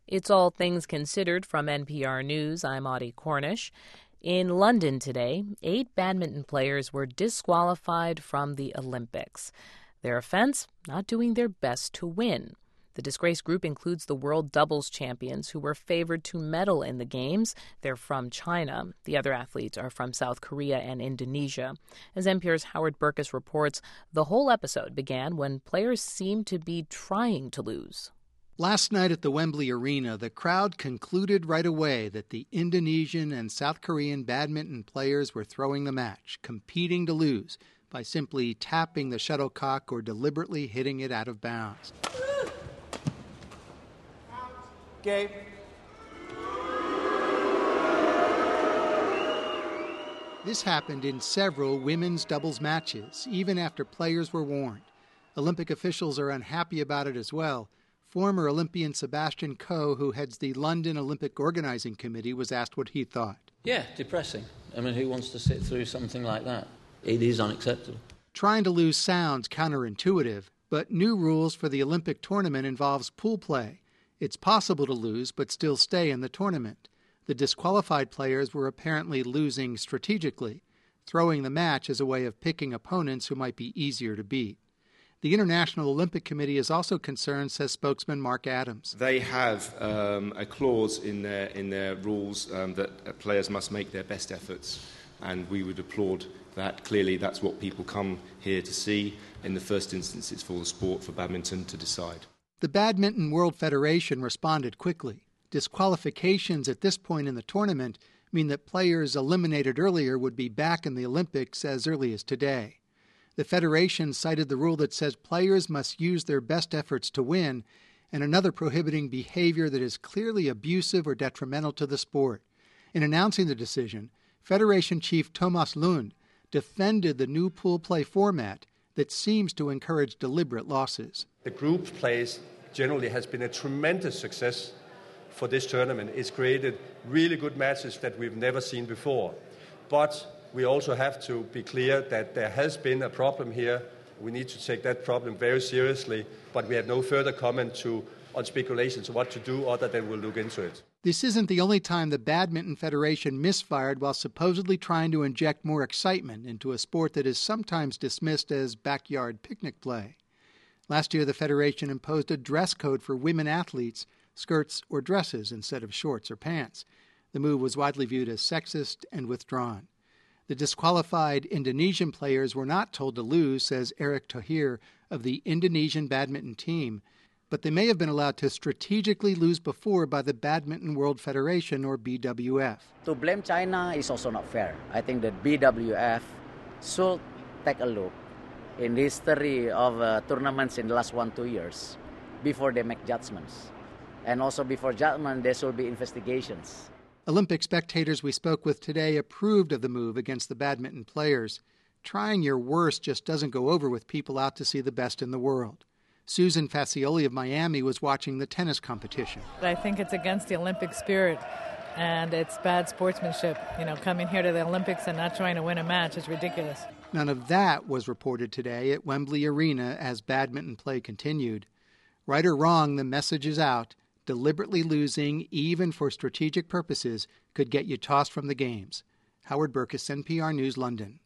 It's All Things Considered from NPR News. I'm Audie Cornish. In London today, 8 badminton players were disqualified from the Olympics. Their offense, not doing their best to win. The disgraced group includes the world doubles champions who were favored to medal in the games. They're from China. The other athletes are from South Korea and Indonesia. As NPR's Howard Burkus reports, the whole episode began when players seemed to be trying to lose. Last night at the Wembley Arena, the crowd concluded right away that the Indonesian and South Korean badminton players were throwing the match, competing to lose by simply tapping the shuttlecock or deliberately hitting it out of bounds. Game. This happened in several women's doubles matches, even after players were warned. Olympic officials are unhappy about it as well. Former Olympian Sebastian Coe, who heads the London Olympic Organizing Committee, was asked what he thought. Yeah, depressing. I mean, who wants to sit through something like that? It is unacceptable. Trying to lose sounds counterintuitive, but new rules for the Olympic tournament involves pool play. It's possible to lose but still stay in the tournament. The disqualified players were apparently losing strategically, throwing the match as a way of picking opponents who might be easier to beat. The International Olympic Committee is also concerned, says spokesman Mark Adams. They have a clause in their rules that players must make their best efforts, and we would applaud that. Clearly, that's what people come here to see. In the first instance, it's for the sport, for badminton, to decide. The Badminton World Federation responded quickly. Disqualifications at this point in the tournament mean that players eliminated earlier would be back in the Olympics as early as today. The Federation cited the rule that says players must use their best efforts to win, and another prohibiting behavior that is clearly abusive or detrimental to the sport. In announcing the decision, Federation Chief Thomas Lund defended the new pool play format that seems to encourage deliberate losses. The group plays generally has been a tremendous success for this tournament. It's created really good matches that we've never seen before. But we also have to be clear that there has been a problem here. We need to take that problem very seriously, but we have no further comment on speculations of what to do other than we'll look into it. This isn't the only time the Badminton Federation misfired while supposedly trying to inject more excitement into a sport that is sometimes dismissed as backyard picnic play. Last year, the Federation imposed a dress code for women athletes, skirts or dresses instead of shorts or pants. The move was widely viewed as sexist and withdrawn. The disqualified Indonesian players were not told to lose, says Eric Thohir of the Indonesian badminton team, but they may have been allowed to strategically lose before by the Badminton World Federation, or BWF. To blame China is also not fair. I think that BWF should take a look in the history of tournaments in the last 1-2 years before they make judgments. And also before judgment, there should be investigations. Olympic spectators we spoke with today approved of the move against the badminton players. Trying your worst just doesn't go over with people out to see the best in the world. Susan Facioli of Miami was watching the tennis competition. I think it's against the Olympic spirit, and it's bad sportsmanship. Coming here to the Olympics and not trying to win a match is ridiculous. None of that was reported today at Wembley Arena as badminton play continued. Right or wrong, the message is out. Deliberately losing, even for strategic purposes, could get you tossed from the games. Howard Burkus, NPR News, London.